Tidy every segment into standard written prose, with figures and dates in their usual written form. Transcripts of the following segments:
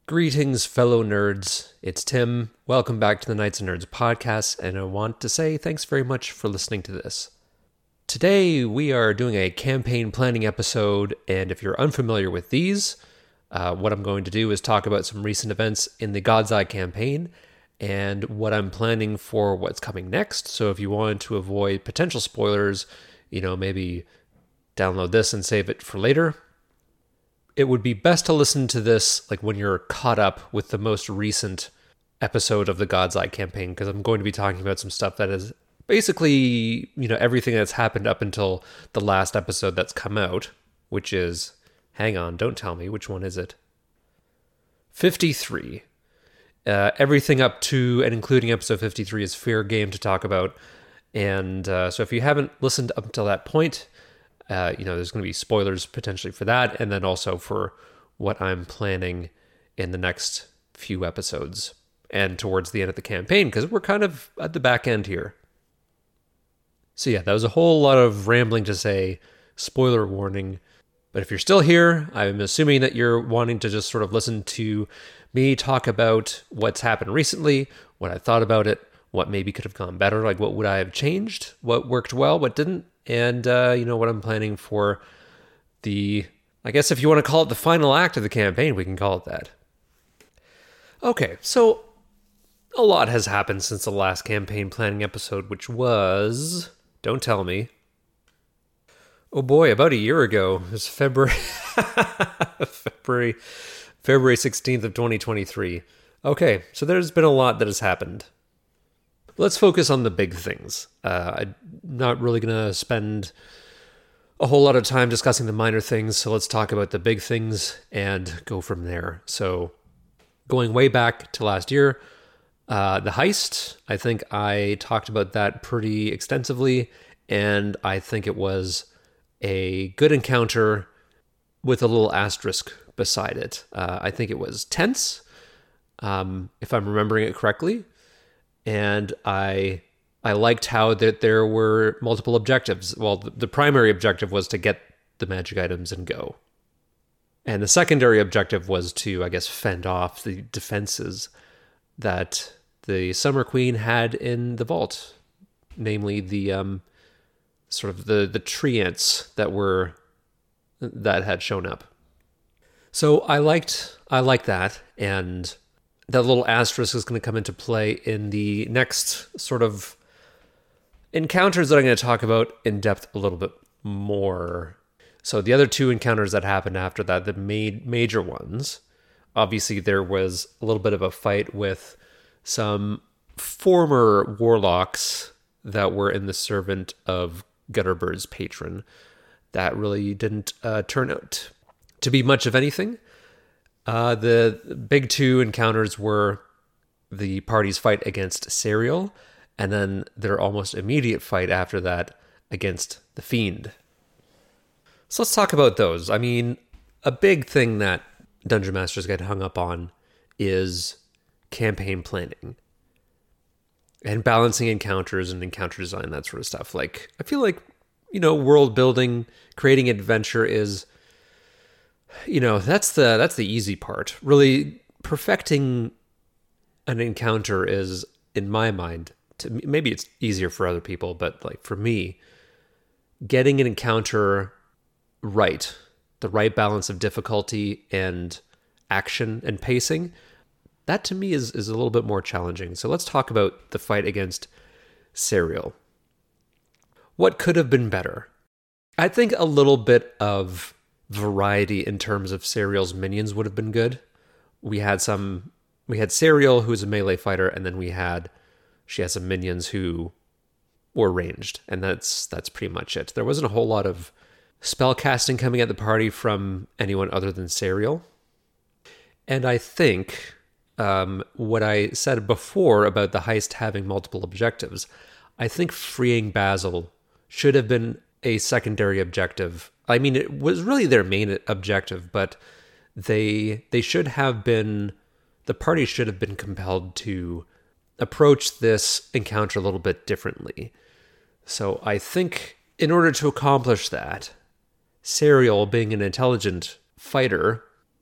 Greetings, fellow nerds. It's Tim. Welcome back to the Knights and Nerds podcast, and I want to say thanks very much for listening to this. Today, we are doing a campaign planning episode, and if you're unfamiliar with these, what I'm going to do is talk about some recent events in the God's Eye campaign and what I'm planning for what's coming next. So if you want to avoid potential spoilers, maybe download this and save it for later. It would be best to listen to this when you're caught up with the most recent episode of the God's Eye campaign, because I'm going to be talking about some stuff that is basically, everything that's happened up until the last episode that's come out, which is, hang on, don't tell me, which one is it? 53. Everything up to and including episode 53 is fair game to talk about. And so if you haven't listened up until that point, there's going to be spoilers potentially for that, and then also for what I'm planning in the next few episodes and towards the end of the campaign, because we're kind of at the back end here. So yeah, that was a whole lot of rambling to say spoiler warning. But if you're still here, I'm assuming that you're wanting to just sort of listen to me talk about what's happened recently, what I thought about it, what maybe could have gone better, what would I have changed, what worked well, what didn't, and what I'm planning for I guess if you want to call it the final act of the campaign, we can call it that. Okay, so a lot has happened since the last campaign planning episode, which was, don't tell me, oh boy, about a year ago. It was February 16th of 2023. Okay, so there's been a lot that has happened. Let's focus on the big things. I'm not really going to spend a whole lot of time discussing the minor things, so let's talk about the big things and go from there. So going way back to last year, the heist, I think I talked about that pretty extensively, and I think it was a good encounter with a little asterisk beside it. I think it was tense, if I'm remembering it correctly. And I liked how that there were multiple objectives. Well, the primary objective was to get the magic items and go. And the secondary objective was to, I guess, fend off the defenses that the Summer Queen had in the vault. Namely, the sort of the tree ants that had shown up. So I liked that, and that little asterisk is going to come into play in the next sort of encounters that I'm going to talk about in depth a little bit more. So the other two encounters that happened after that, the major ones, obviously there was a little bit of a fight with some former warlocks that were in the servant of Gutterbird's patron. That really didn't turn out to be much of anything. The big two encounters were the party's fight against Serial, and then their almost immediate fight after that against the Fiend. So let's talk about those. I mean, a big thing that Dungeon Masters get hung up on is campaign planning and balancing encounters and encounter design, that sort of stuff. I feel like, world building, creating adventure is, that's the easy part. Really, perfecting an encounter is, in my mind, maybe it's easier for other people, but for me, getting an encounter right, the right balance of difficulty and action and pacing, that to me is a little bit more challenging. So let's talk about the fight against Serial. What could have been better? I think a little bit of variety in terms of Serial's minions would have been good. We had Serial, who's a melee fighter, and then she has some minions who were ranged, and that's pretty much it. There wasn't a whole lot of spell casting coming at the party from anyone other than Serial. And I think what I said before about the heist having multiple objectives, I think freeing Basil should have been a secondary objective. I mean, it was really their main objective, but the party should have been compelled to approach this encounter a little bit differently. So I think in order to accomplish that, Serial, being an intelligent fighter,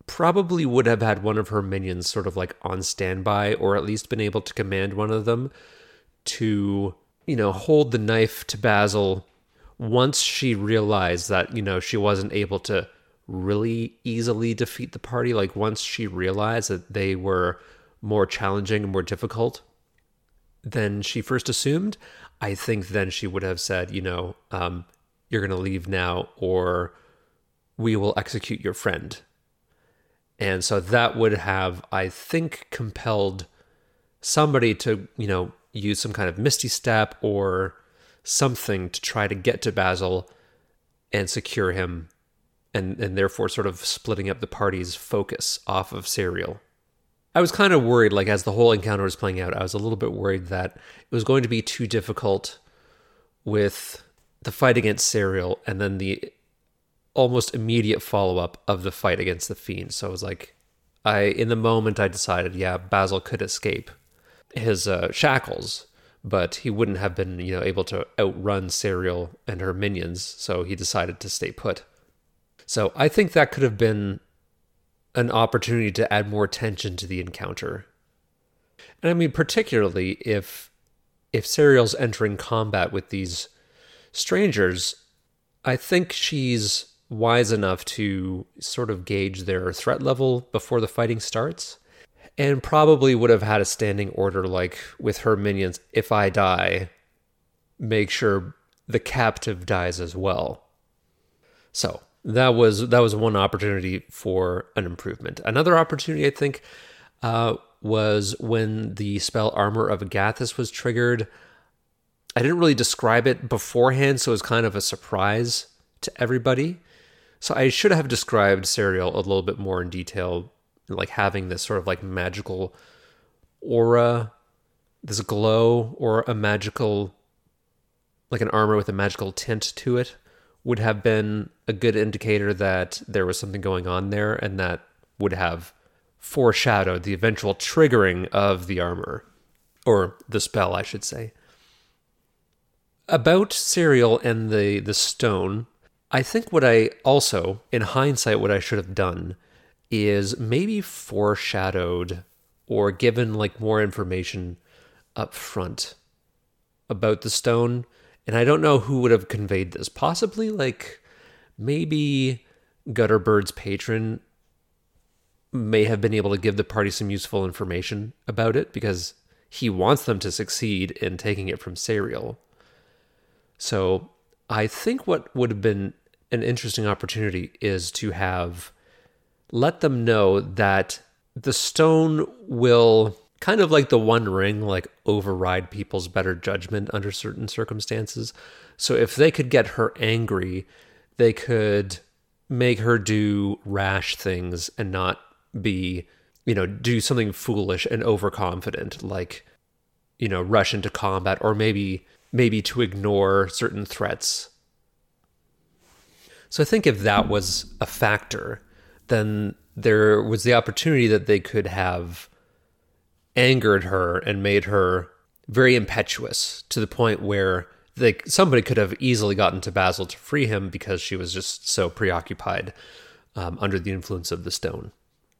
probably would have had one of her minions sort of like on standby, or at least been able to command one of them to, hold the knife to Basil once she realized that, she wasn't able to really easily defeat the party. Like once she realized that they were more challenging and more difficult than she first assumed, I think then she would have said, you're going to leave now or we will execute your friend. And so that would have, I think, compelled somebody to, use some kind of Misty Step or something to try to get to Basil and secure him, and therefore sort of splitting up the party's focus off of Sariel. I was kind of worried, like as the whole encounter was playing out, I was a little bit worried that it was going to be too difficult with the fight against Sariel and then the almost immediate follow-up of the fight against the Fiend. So I was like, in the moment I decided, yeah, Basil could escape his shackles, but he wouldn't have been, able to outrun Sariel and her minions, so he decided to stay put. So I think that could have been an opportunity to add more tension to the encounter. And I mean, particularly if Sariel's entering combat with these strangers, I think she's wise enough to sort of gauge their threat level before the fighting starts, and probably would have had a standing order like with her minions, if I die, make sure the captive dies as well. So that was one opportunity for an improvement. Another opportunity, I think, was when the spell Armor of Agathis was triggered. I didn't really describe it beforehand, so it was kind of a surprise to everybody. So I should have described Sariel a little bit more in detail, like having this sort of like magical aura, this glow, or a magical, like an armor with a magical tint to it, would have been a good indicator that there was something going on there, and that would have foreshadowed the eventual triggering of the armor, or the spell, I should say. About Sariel and the stone, I think what I also, in hindsight, what I should have done is maybe foreshadowed or given like more information up front about the stone. And I don't know who would have conveyed this. Possibly like maybe Gutterbird's patron may have been able to give the party some useful information about it because he wants them to succeed in taking it from Sariel. So I think what would have been an interesting opportunity is to have let them know that the stone will, kind of like the One Ring, like override people's better judgment under certain circumstances. So if they could get her angry, they could make her do rash things and not be, do something foolish and overconfident, like, rush into combat, or maybe to ignore certain threats. So I think if that was a factor, then there was the opportunity that they could have angered her and made her very impetuous to the point where somebody could have easily gotten to Basil to free him because she was just so preoccupied under the influence of the stone.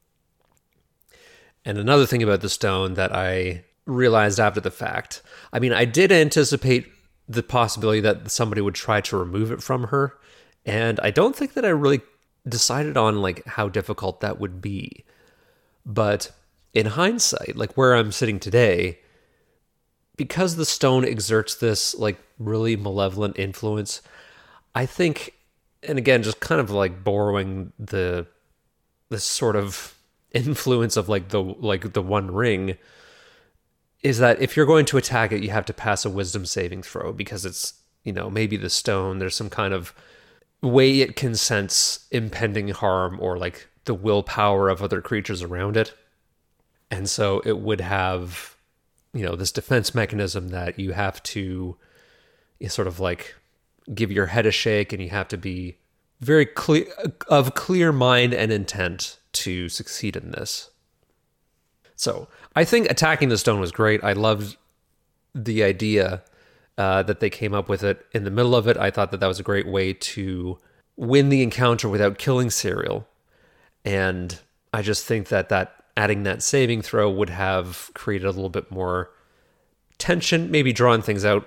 And another thing about the stone that I realized after the fact, I mean, I did anticipate the possibility that somebody would try to remove it from her, and I don't think that I really decided on like how difficult that would be. But in hindsight, like where I'm sitting today, because the stone exerts this like really malevolent influence, I think, and again, just kind of like borrowing this sort of influence of like the One Ring, is that if you're going to attack it, you have to pass a wisdom saving throw because it's, maybe the stone, there's some kind of way it can sense impending harm or like the willpower of other creatures around it. And so it would have, this defense mechanism that you have to sort of like give your head a shake, and you have to be very clear mind and intent to succeed in this. So I think attacking the stone was great. I loved the idea that they came up with it in the middle of it. I thought that was a great way to win the encounter without killing Sariel. And I just think that adding that saving throw would have created a little bit more tension, maybe drawing things out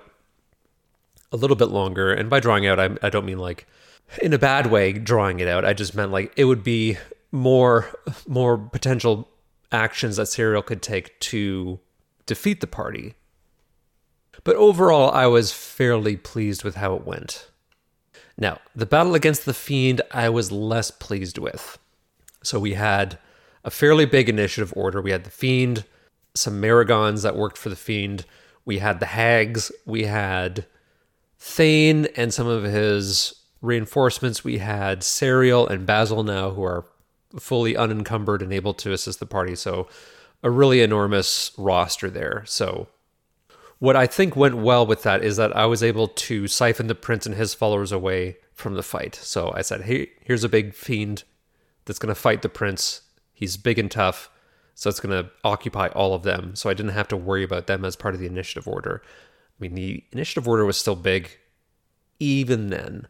a little bit longer. And by drawing out, I don't mean like in a bad way drawing it out. I just meant like it would be more potential actions that Sariel could take to defeat the party. But overall, I was fairly pleased with how it went. Now, the battle against the Fiend, I was less pleased with. So we had a fairly big initiative order. We had the Fiend, some Maragons that worked for the Fiend. We had the Hags. We had Thane and some of his reinforcements. We had Sariel and Basil now, who are fully unencumbered and able to assist the party. So a really enormous roster there. So what I think went well with that is that I was able to siphon the prince and his followers away from the fight. So I said, hey, here's a big fiend that's going to fight the prince. He's big and tough, so it's going to occupy all of them. So I didn't have to worry about them as part of the initiative order. I mean, the initiative order was still big even then.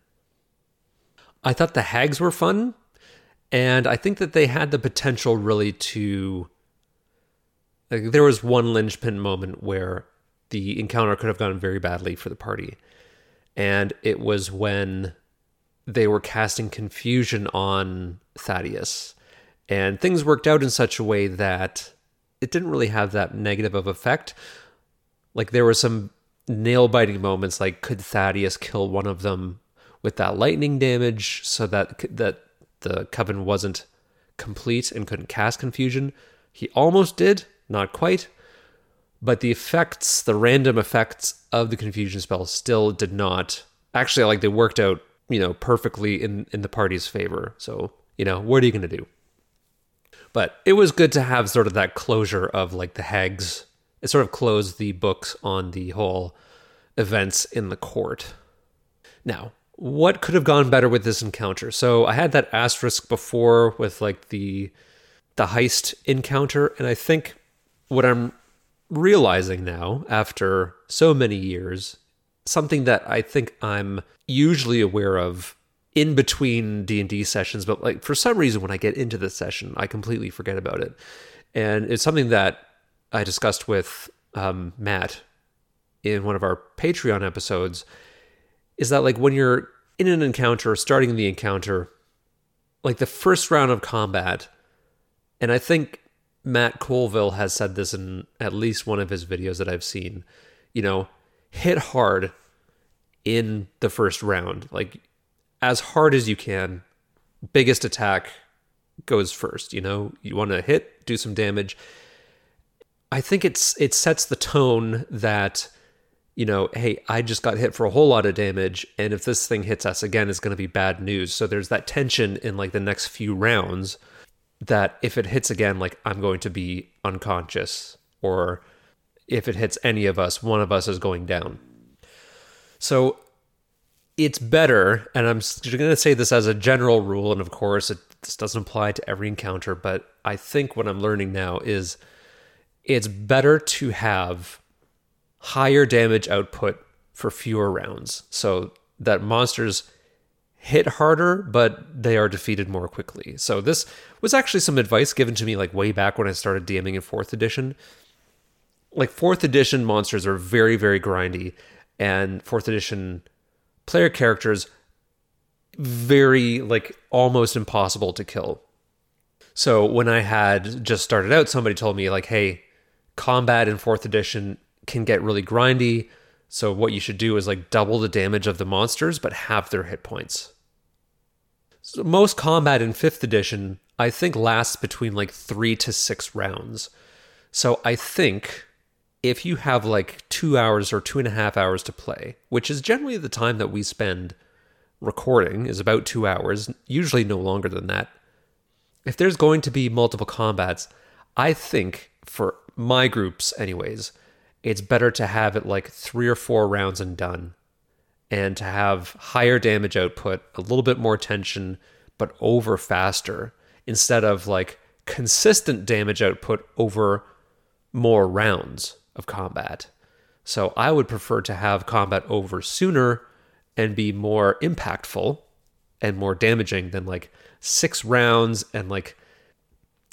I thought the hags were fun, and I think that they had the potential really to... Like, there was one linchpin moment where the encounter could have gone very badly for the party. And it was when they were casting confusion on Thaddeus. And things worked out in such a way that it didn't really have that negative of effect. Like, there were some nail-biting moments, like, could Thaddeus kill one of them with that lightning damage so that the coven wasn't complete and couldn't cast confusion? He almost did, not quite. But the effects, the random effects of the confusion spell still did not... Actually, like, they worked out, perfectly in the party's favor. So, what are you going to do? But it was good to have sort of that closure of, like, the hags. It sort of closed the books on the whole events in the court. Now, what could have gone better with this encounter? So I had that asterisk before with, like, the heist encounter, and I think what I'm realizing now, after so many years, something that I think I'm usually aware of in between D&D sessions, but like for some reason when I get into the session, I completely forget about it. And it's something that I discussed with Matt in one of our Patreon episodes, is that like when you're in an encounter, starting the encounter, like the first round of combat, and I think Matt Colville has said this in at least one of his videos that I've seen, hit hard in the first round, like as hard as you can. Biggest attack goes first, you want to hit, do some damage. I think it sets the tone that, hey, I just got hit for a whole lot of damage, and if this thing hits us again, it's going to be bad news. So there's that tension in like the next few rounds that if it hits again, like I'm going to be unconscious, or if it hits any of us, one of us is going down. So it's better, and I'm going to say this as a general rule, and of course this doesn't apply to every encounter, but I think what I'm learning now is it's better to have higher damage output for fewer rounds, so that monsters hit harder, but they are defeated more quickly. So this was actually some advice given to me like way back when I started DMing in 4th edition. Like 4th edition monsters are very, very grindy, and 4th edition player characters very, like, almost impossible to kill. So when I had just started out, somebody told me like, hey, combat in 4th edition can get really grindy, so what you should do is like double the damage of the monsters, but half their hit points. So most combat in 5th edition, I think, lasts between like 3 to 6 rounds. So I think if you have like 2 hours or 2.5 hours to play, which is generally the time that we spend recording, is about 2 hours, usually no longer than that. If there's going to be multiple combats, I think, for my groups anyways, it's better to have it like 3 or 4 rounds and done, and to have higher damage output, a little bit more tension, but over faster, instead of like consistent damage output over more rounds of combat. So I would prefer to have combat over sooner and be more impactful and more damaging than like 6 rounds and like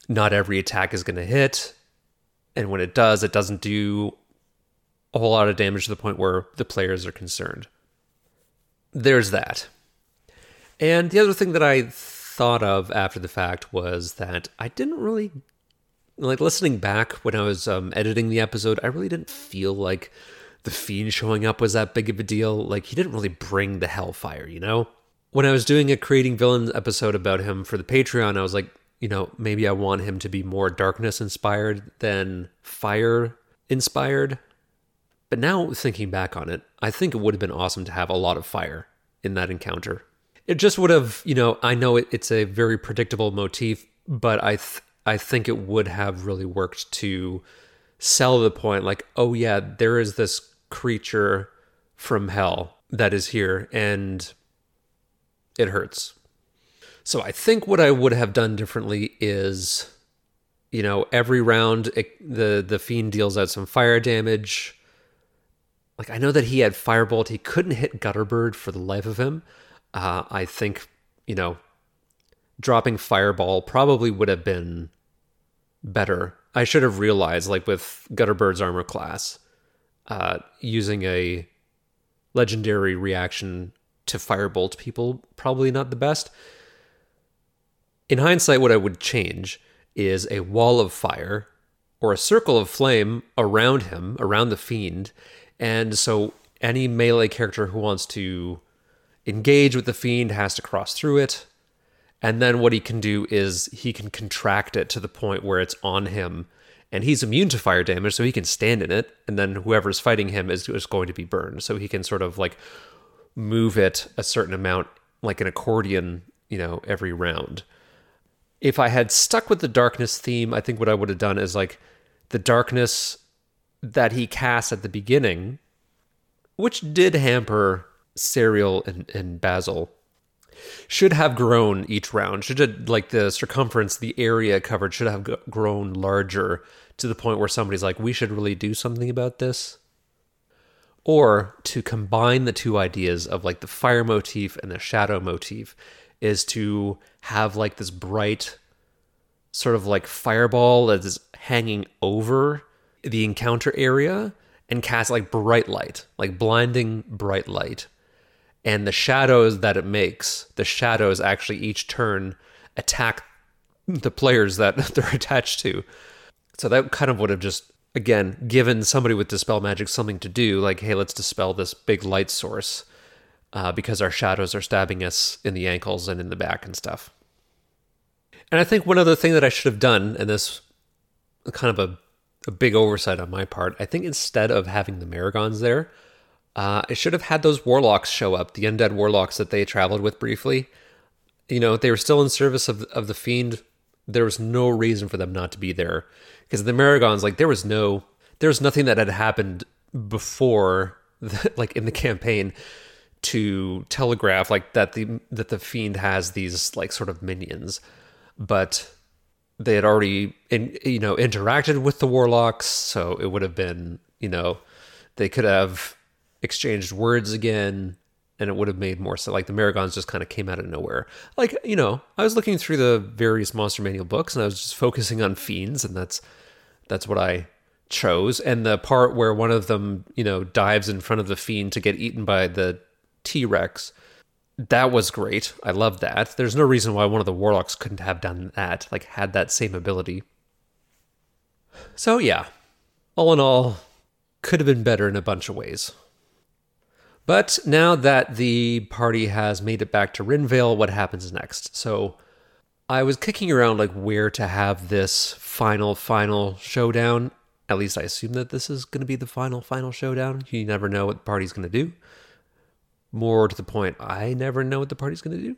not every attack is going to hit. And when it does, it doesn't do a whole lot of damage to the point where the players are concerned. There's that. And the other thing that I thought of after the fact was that I didn't really, like, listening back when I was editing the episode, I really didn't feel like the Fiend showing up was that big of a deal. Like, he didn't really bring the hellfire, you know? When I was doing a Creating Villains episode about him for the Patreon, I was like, you know, maybe I want him to be more darkness inspired than fire inspired. But now thinking back on it, I think it would have been awesome to have a lot of fire in that encounter. It just would have, you know, I know it's a very predictable motif, but I think it would have really worked to sell the point like, oh yeah, there is this creature from hell that is here and it hurts. So I think what I would have done differently is, you know, every round the Fiend deals out some fire damage. Like, I know that he had Firebolt. He couldn't hit Gutterbird for the life of him. I think, you know, dropping Fireball probably would have been better. I should have realized, like with Gutterbird's armor class, using a legendary reaction to Firebolt people, probably not the best. In hindsight, what I would change is a wall of fire or a circle of flame around him, around the Fiend. And so any melee character who wants to engage with the Fiend has to cross through it. And then what he can do is he can contract it to the point where it's on him. And he's immune to fire damage, so he can stand in it. And then whoever's fighting him is going to be burned. So he can sort of like move it a certain amount, like an accordion, you know, every round. If I had stuck with the darkness theme, I think what I would have done is like the darkness that he casts at the beginning, which did hamper Serial and Basil, should have grown each round. Should have, like, the circumference, the area covered should have grown larger to the point where somebody's like, we should really do something about this. Or to combine the two ideas of like the fire motif and the shadow motif is to have like this bright sort of like fireball that is hanging over the encounter area and cast like bright light, like blinding bright light. And the shadows that it makes, the shadows actually each turn attack the players that they're attached to. So that kind of would have just, again, given somebody with Dispel Magic something to do, like, hey, let's dispel this big light source because our shadows are stabbing us in the ankles and in the back and stuff. And I think one other thing that I should have done, and this kind of a big oversight on my part, I think instead of having the Maragons there, I should have had those warlocks show up, the undead warlocks that they traveled with briefly. You know, they were still in service of the Fiend. There was no reason for them not to be there. Because the Maragons, like, there was nothing that had happened before, like, in the campaign to telegraph, like, that the Fiend has these, like, sort of minions. But they had already, interacted with the warlocks, so it would have been, they could have exchanged words again, and it would have made more sense. Like, the Maragons just kind of came out of nowhere. Like, I was looking through the various Monster Manual books, and I was just focusing on fiends, and that's what I chose. And the part where one of them, dives in front of the fiend to get eaten by the T-Rex, that was great. I loved that. There's no reason why one of the warlocks couldn't have done that, like, had that same ability. So, yeah. All in all, could have been better in a bunch of ways. But now that the party has made it back to Rinvale, what happens next? So I was kicking around like where to have this final showdown. At least I assume that this is going to be the final showdown. You never know what the party's going to do. More to the point, I never know what the party's going to do.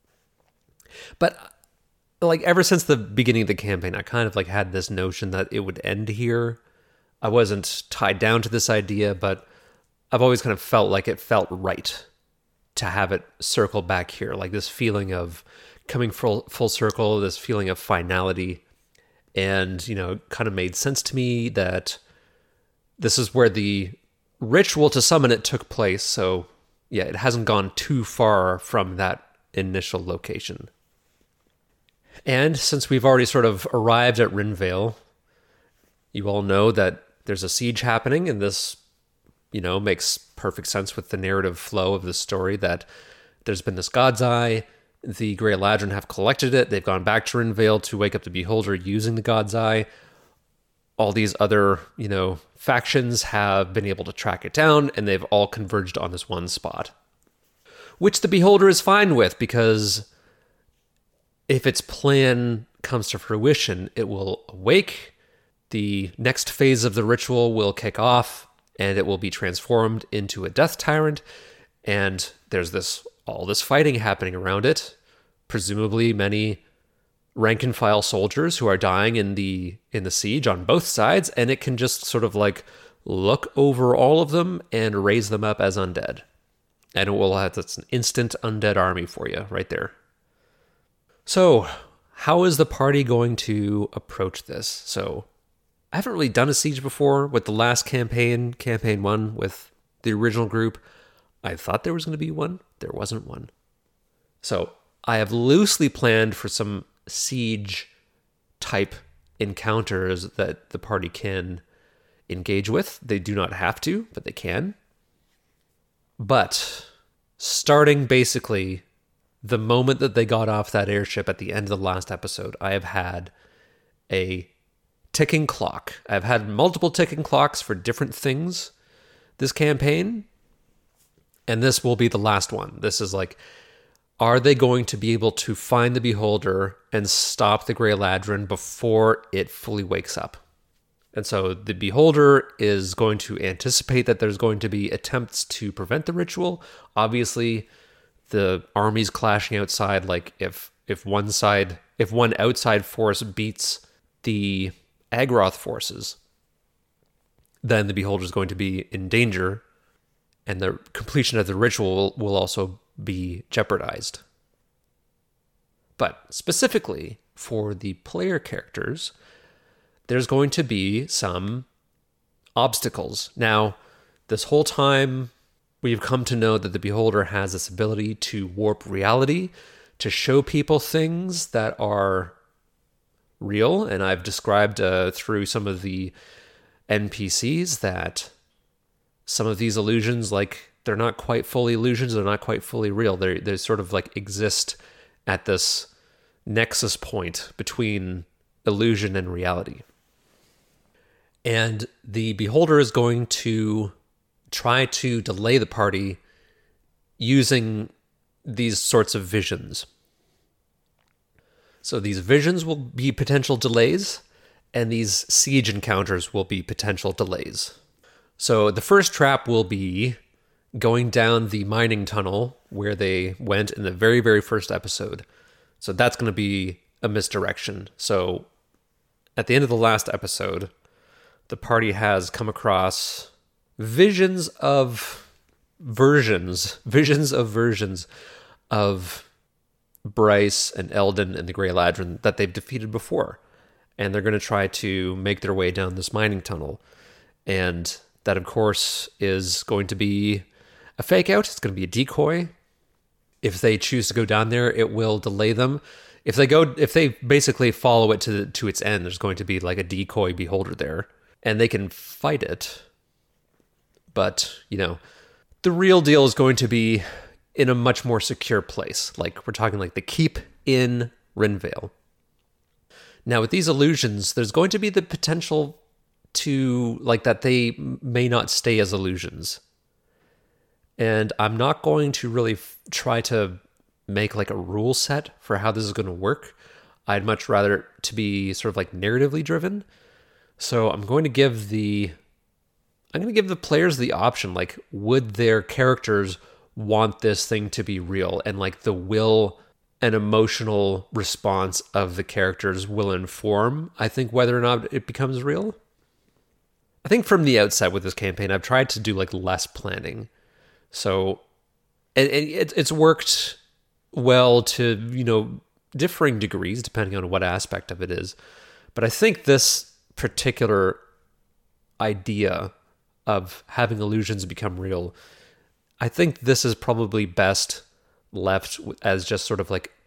But like ever since the beginning of the campaign, I kind of like had this notion that it would end here. I wasn't tied down to this idea, but I've always kind of felt like it felt right to have it circle back here, like this feeling of coming full circle, this feeling of finality. And, kind of made sense to me that this is where the ritual to summon it took place. So, yeah, it hasn't gone too far from that initial location. And since we've already sort of arrived at Rinvale, you all know that there's a siege happening, and this, makes perfect sense with the narrative flow of the story, that there's been this God's Eye, the Grey Eladrin have collected it, they've gone back to Rinvale to wake up the Beholder using the God's Eye. All these other, factions have been able to track it down, and they've all converged on this one spot. Which the Beholder is fine with, because if its plan comes to fruition, it will awake, the next phase of the ritual will kick off, and it will be transformed into a Death Tyrant, and there's all this fighting happening around it, presumably many rank and file soldiers who are dying in the siege on both sides, and it can just sort of like look over all of them and raise them up as undead. And it will have that's an instant undead army for you right there. So, how is the party going to approach this? So, I haven't really done a siege before. With the last campaign 1, with the original group, I thought there was going to be one. There wasn't one. So, I have loosely planned for some siege type encounters that the party can engage with. They do not have to, but they can. But starting basically the moment that they got off that airship at the end of the last episode, I have had a ticking clock. I've had multiple ticking clocks for different things this campaign, and this will be the last one. This is like, are they going to be able to find the Beholder and stop the Grey Eladrin before it fully wakes up? And so the Beholder is going to anticipate that there's going to be attempts to prevent the ritual. Obviously, the armies clashing outside, like if one outside force beats the Agraroth forces, then the Beholder is going to be in danger, and the completion of the ritual will also be jeopardized. But specifically for the player characters, there's going to be some obstacles. Now, this whole time, we've come to know that the Beholder has this ability to warp reality, to show people things that are real, and I've described through some of the NPCs that some of these illusions, like, they're not quite fully illusions, they're not quite fully real. They sort of like exist at this nexus point between illusion and reality. And the Beholder is going to try to delay the party using these sorts of visions. So these visions will be potential delays, and these siege encounters will be potential delays. So the first trap will be going down the mining tunnel where they went in the very, very first episode. So that's going to be a misdirection. So at the end of the last episode, the party has come across visions of versions of Bryce and Eldon and the Grey Eladrin that they've defeated before. And they're going to try to make their way down this mining tunnel. And that, of course, is going to be a fake out. It's going to be a decoy. If they choose to go down there, it will delay them. If they basically follow it to its end, there's going to be like a decoy Beholder there, and they can fight it. But, the real deal is going to be in a much more secure place. Like, we're talking like the keep in Rinvale. Now, with these illusions, there's going to be the potential to, like, that they may not stay as illusions. And I'm not going to really try to make like a rule set for how this is going to work. I'd much rather to be sort of like narratively driven. So I'm going to give the players the option, like, would their characters want this thing to be real? And like the will and emotional response of the characters will inform, I think, whether or not it becomes real. I think from the outset with this campaign, I've tried to do like less planning. So it's worked well to, differing degrees depending on what aspect of it is. But I think this particular idea of having illusions become real, I think this is probably best left as just sort of like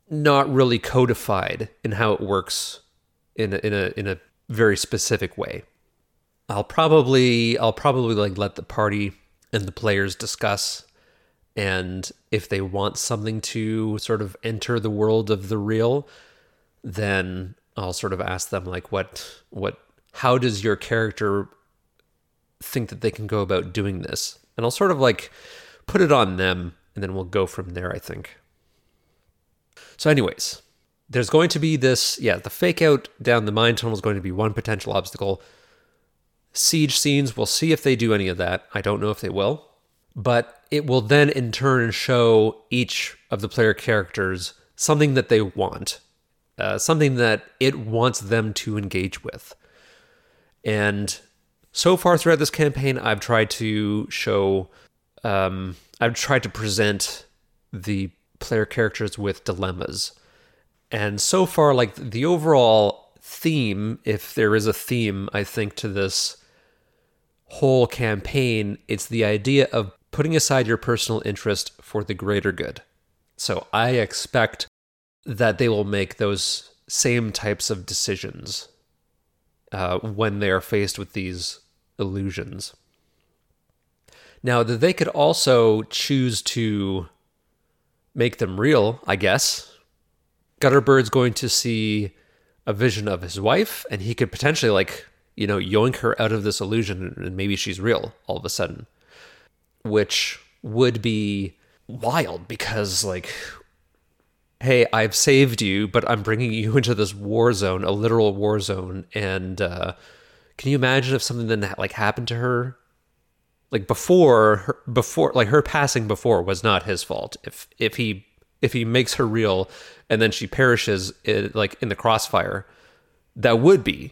not really codified in how it works in a very specific way. I'll probably like let the party and the players discuss, and if they want something to sort of enter the world of the real, then I'll sort of ask them like how does your character think that they can go about doing this? And I'll sort of like put it on them, and then we'll go from there, I think. So anyways, there's going to be this, the fake out down the mine tunnel is going to be one potential obstacle. Siege scenes, we'll see if they do any of that. I don't know if they will. But it will then in turn show each of the player characters something that they want. Something that it wants them to engage with. And so far throughout this campaign, I've tried to present the player characters with dilemmas. And so far, like the overall theme, if there is a theme, I think, to this whole campaign, it's the idea of putting aside your personal interest for the greater good. So I expect that they will make those same types of decisions when they are faced with these illusions. Now, they could also choose to make them real, I guess. Gutterbird's going to see a vision of his wife, and he could potentially, yoink her out of this illusion, and maybe she's real all of a sudden. Which would be wild, because, hey, I've saved you, but I'm bringing you into this war zone, a literal war zone, and can you imagine if something then happened to her? Her passing before was not his fault. If he makes her real and then she perishes in the crossfire, that would be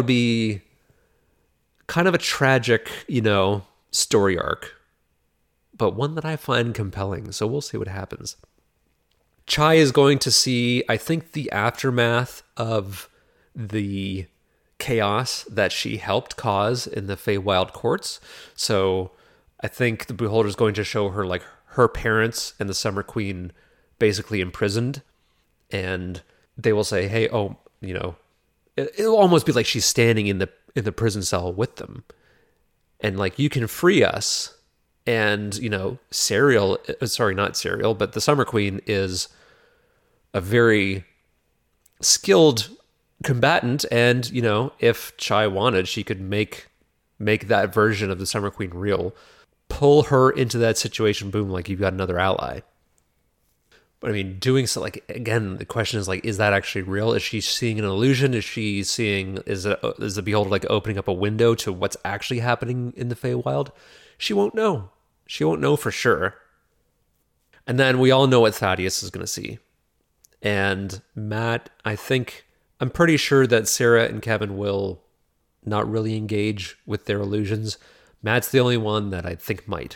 kind of a tragic, story arc, but one that I find compelling. So we'll see what happens. Chai is going to see, I think, the aftermath of the chaos that she helped cause in the Feywild courts. So I think the Beholder is going to show her her parents and the Summer Queen basically imprisoned, and they will say, hey, it'll almost be like she's standing in the prison cell with them, and you can free us. And Serial, sorry, not Serial, but the Summer Queen is a very skilled combatant, and if Chai wanted, she could make that version of the Summer Queen real, pull her into that situation, boom, you've got another ally. But I mean, doing so, again, the question is that actually real? Is she seeing an illusion? Is she seeing, is the Beholder opening up a window to what's actually happening in the Feywild? She won't know. She won't know for sure. And then we all know what Thaddeus is going to see. And Matt, I'm pretty sure that Sarah and Kevin will not really engage with their illusions. Matt's the only one that I think might.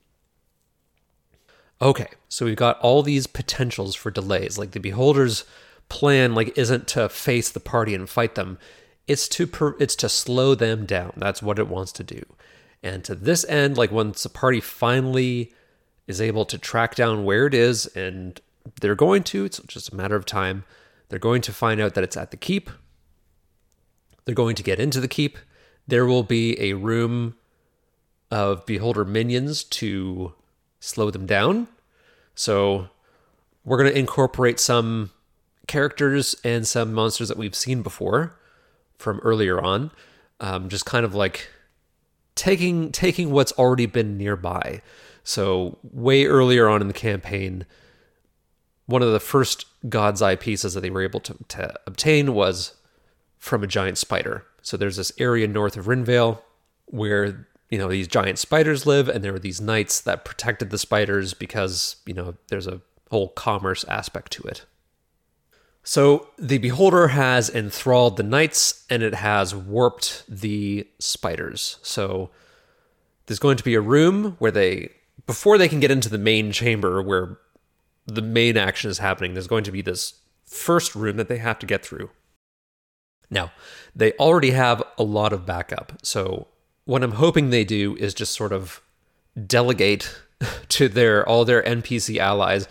Okay, so we've got all these potentials for delays. The Beholder's plan isn't to face the party and fight them. It's to slow them down. That's what it wants to do. And to this end, once the party finally is able to track down where it is, and they're going to, it's just a matter of time, they're going to find out that it's at the keep. They're going to get into the keep. There will be a room of Beholder minions to slow them down. So we're going to incorporate some characters and some monsters that we've seen before from earlier on. Just kind of taking what's already been nearby. So way earlier on in the campaign, one of the first God's Eye pieces that they were able to obtain was from a giant spider. So there's this area north of Rinvale where these giant spiders live, and there were these knights that protected the spiders because there's a whole commerce aspect to it. So the Beholder has enthralled the knights, and it has warped the spiders. So there's going to be a room where before they can get into the main chamber where the main action is happening, there's going to be this first room that they have to get through. Now, they already have a lot of backup. So what I'm hoping they do is just sort of delegate to all their NPC allies,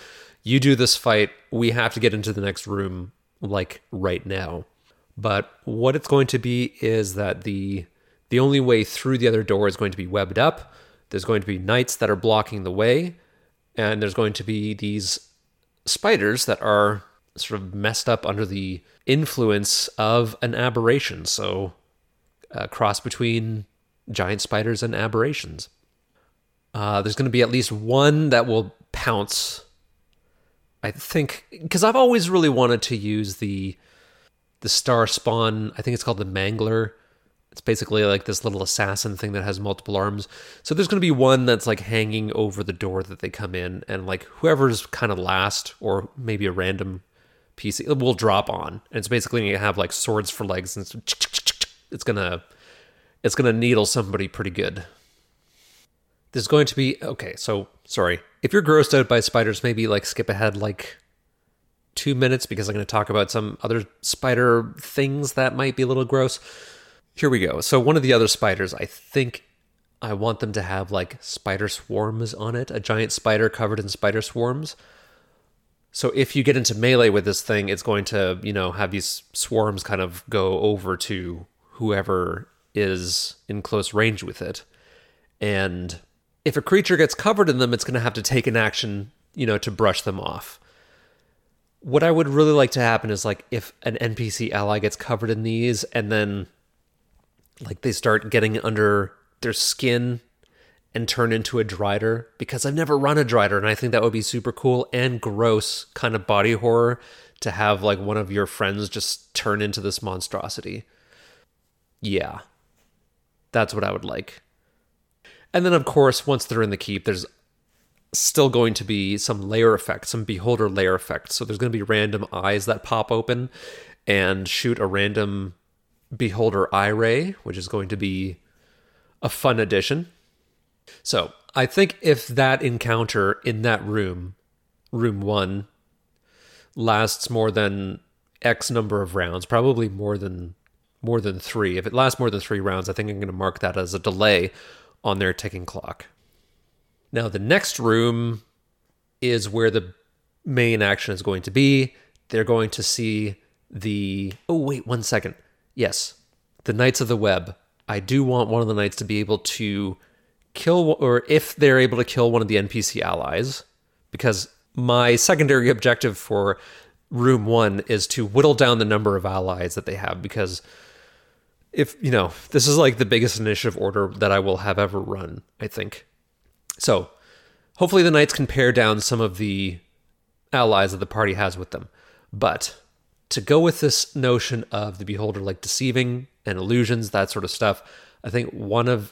you do this fight. We have to get into the next room, like, right now. But what it's going to be is that the only way through the other door is going to be webbed up. There's going to be knights that are blocking the way, and there's going to be these spiders that are sort of messed up under the influence of an aberration. So a cross between giant spiders and aberrations. There's going to be at least one that will pounce, I think, because I've always really wanted to use the star spawn. I think it's called the Mangler. It's basically like this little assassin thing that has multiple arms. So there's going to be one that's like hanging over the door that they come in, and like whoever's kind of last, or maybe a random piece, it will drop on. And it's basically going to have like swords for legs, and it's gonna needle somebody pretty good. There's going to be, okay, so sorry. If you're grossed out by spiders, maybe like skip ahead like 2 minutes, because I'm going to talk about some other spider things that might be a little gross. Here we go. So one of the other spiders, I think I want them to have like spider swarms on it, a giant spider covered in spider swarms. So if you get into melee with this thing, it's going to, have these swarms kind of go over to whoever is in close range with it. And if a creature gets covered in them, it's going to have to take an action, to brush them off. What I would really like to happen is like if an NPC ally gets covered in these, and then like they start getting under their skin and turn into a Drider, because I've never run a Drider, and I think that would be super cool and gross kind of body horror to have like one of your friends just turn into this monstrosity. Yeah, that's what I would like. And then of course, once they're in the keep, there's still going to be some layer effects, some beholder layer effects. So there's going to be random eyes that pop open and shoot a random beholder eye ray, which is going to be a fun addition. So I think if that encounter in that room 1, lasts more than X number of rounds, probably more than 3. If it lasts more than 3 rounds, I think I'm going to mark that as a delay on their ticking clock. Now the next room is where the main action is going to be. They're going to see oh wait, 1 second. Yes, the Knights of the Web. I do want one of the Knights to be able to kill, or if they're able to kill one of the NPC allies, because my secondary objective for room 1 is to whittle down the number of allies that they have, because if, this is like the biggest initiative order that I will have ever run, I think. So hopefully the Knights can pare down some of the allies that the party has with them. But to go with this notion of the beholder like deceiving and illusions, that sort of stuff, I think one of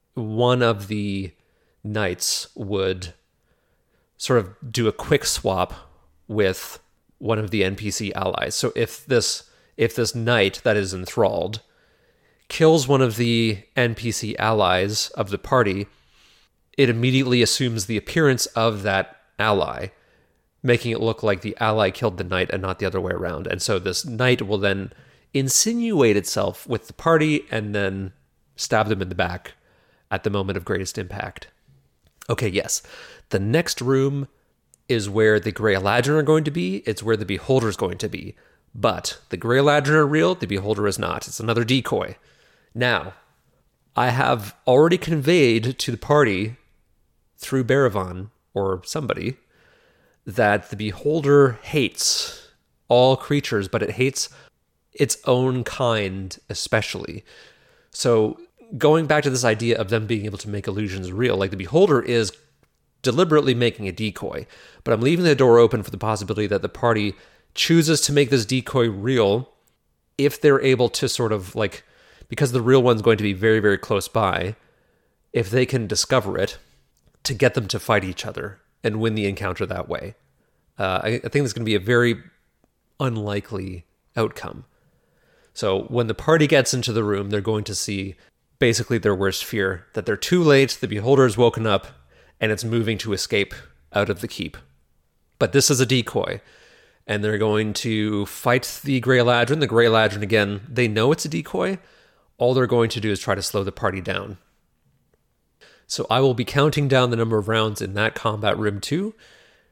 the knights would sort of do a quick swap with one of the NPC allies. So if this knight that is enthralled kills one of the NPC allies of the party, it immediately assumes the appearance of that ally, making it look like the ally killed the knight and not the other way around. And so this knight will then insinuate itself with the party and then stab them in the back at the moment of greatest impact. Okay, yes. The next room is where the Grey Eladrin are going to be. It's where the Beholder is going to be. But the Grey Eladrin are real, the Beholder is not. It's another decoy. Now, I have already conveyed to the party through Baravan or somebody that the Beholder hates all creatures, but it hates its own kind especially. So going back to this idea of them being able to make illusions real, like the Beholder is deliberately making a decoy, but I'm leaving the door open for the possibility that the party chooses to make this decoy real if they're able to sort of like, because the real one's going to be very, very close by, if they can discover it, to get them to fight each other and win the encounter that way. I think it's going to be a very unlikely outcome. So when the party gets into the room, they're going to see basically their worst fear, that they're too late, the Beholder is woken up, and it's moving to escape out of the keep. But this is a decoy, and they're going to fight the Grey Eladrin. The Grey Eladrin, again, they know it's a decoy. All they're going to do is try to slow the party down. So I will be counting down the number of rounds in that combat room too.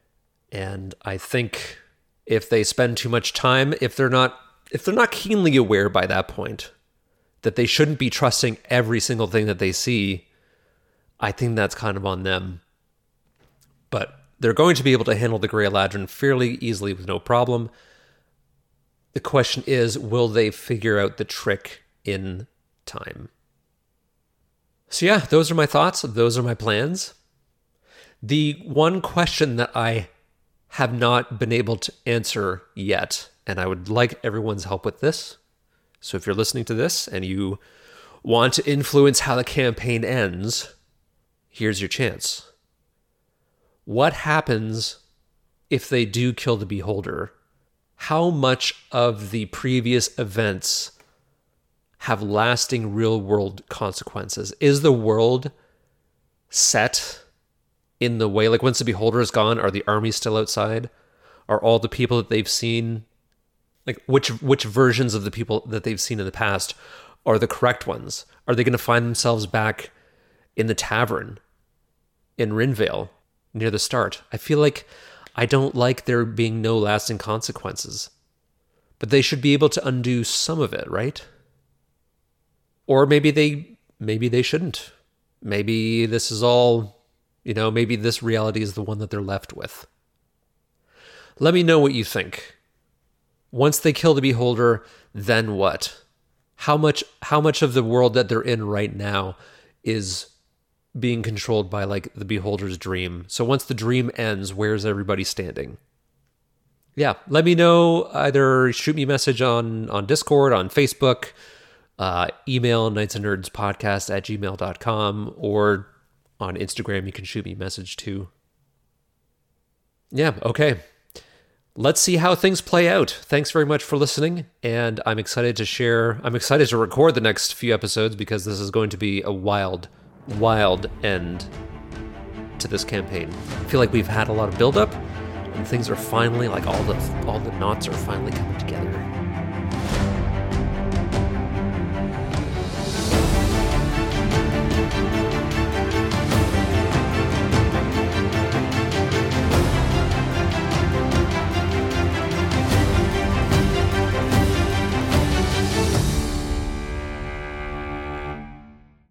And I think if they spend too much time, if they're not keenly aware by that point that they shouldn't be trusting every single thing that they see, I think that's kind of on them. But they're going to be able to handle the Grey Eladrin fairly easily with no problem. The question is, will they figure out the trick in time? So yeah, those are my thoughts. Those are my plans. The one question that I have not been able to answer yet, and I would like everyone's help with this. So if you're listening to this and you want to influence how the campaign ends, here's your chance. What happens if they do kill the Beholder? How much of the previous events have lasting real-world consequences? Is the world set in the way, like once the Beholder is gone, are the armies still outside? Are all the people that they've seen, like which versions of the people that they've seen in the past are the correct ones? Are they going to find themselves back in the tavern in Rinvale near the start? I feel like I don't like there being no lasting consequences, but they should be able to undo some of it, right? Or maybe they shouldn't. Maybe this is all, maybe this reality is the one that they're left with. Let me know what you think. Once they kill the Beholder, then what? How much of the world that they're in right now is being controlled by like the Beholder's dream? So once the dream ends, where's everybody standing? Yeah, let me know. Either shoot me a message on Discord, on Facebook, email knightsandnerdspodcast@gmail.com, or on Instagram, you can shoot me a message too. Yeah, okay. Let's see how things play out. Thanks very much for listening, and I'm excited to record the next few episodes because this is going to be a wild end to this campaign. I feel like we've had a lot of build-up, and things are finally, like all the knots are finally coming together.